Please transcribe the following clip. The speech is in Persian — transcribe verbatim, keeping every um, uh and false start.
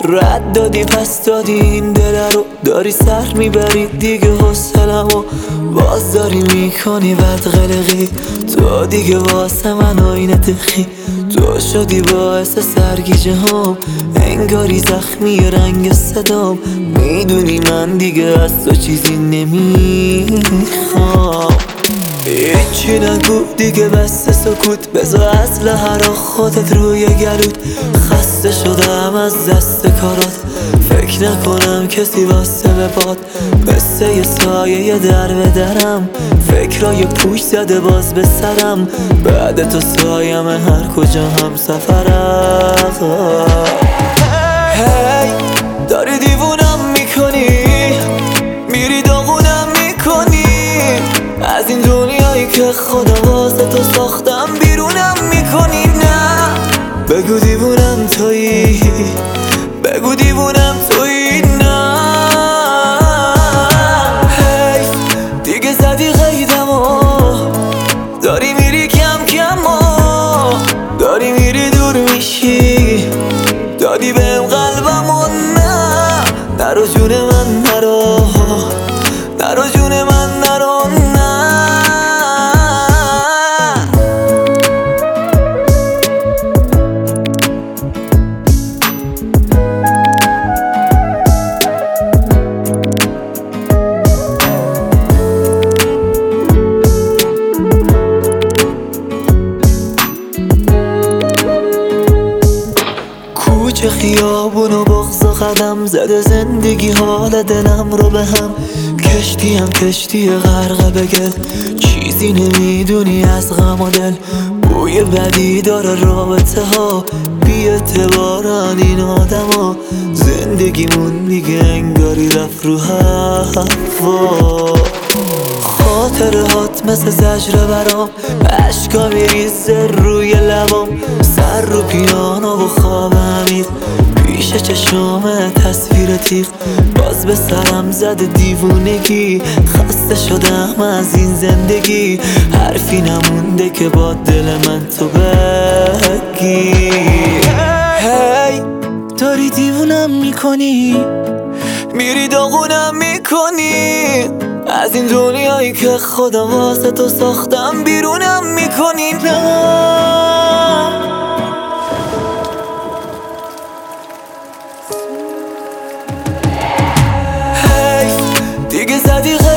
رد دادی پس دادی این دل رو، داری سر میبری دیگه حوصله‌مو باز داری میکنی بد قلقی. تو دیگه واسه من آینه تخی، تو شدی باعث سرگیجه هم، انگاری زخمی رنگ صدام. میدونی من دیگه از تو چیزی نمیخوام. هیچی نگو دیگه بس سکوت، بذار اصل هر خودت روی گلوت. خسته شدم از دست کارات، فکر نکنم کسی واسه بپاد. مثل یه سایه یه در به درم، فکرای پوش زده باز به سرم. بعد تو سایم هر کجا هم سفرم. هی داری دیوونم میکنی، میری داغونم میکنی از این دنیایی که خدا واسه تو ساختم. بیرونم میکنی نه، بگو دیوونم تویی، بگو دیوونم تویی. نه حیف دیگه زدی قیدمو، داری میری کم کم و داری میری دور میشی. دادی بهم قلبمو، نه نرو جون من نرو، نرو جون من نرو. نه کوچه خیابون و بغض و قدم زده زندگی حال دلم رو به هم. کشتی هم کشتی غرقه به گل، چیزی نمیدونی از غم و دل. بوی بدی داره رابطه ها، بی اعتبارن این آدم ها. زندگیمون دیگه انگاری رفت رو هوا. خاطرهات مثل زجر برام، عشقا میریزه روی لبام. سر رو پیانو و خواب عمیق، پیش چشم تصویر تیغ. باز به سرم زده دیوونگی، خسته شدم از این زندگی. حرفی نمونده که با دل من تو بگی. هی داری دیوونم میکنی، میری داغونم میکنی از این دنیایی که خدا واسه تو ساختم. بیرونم میکنی نه، حیف دیگه زدی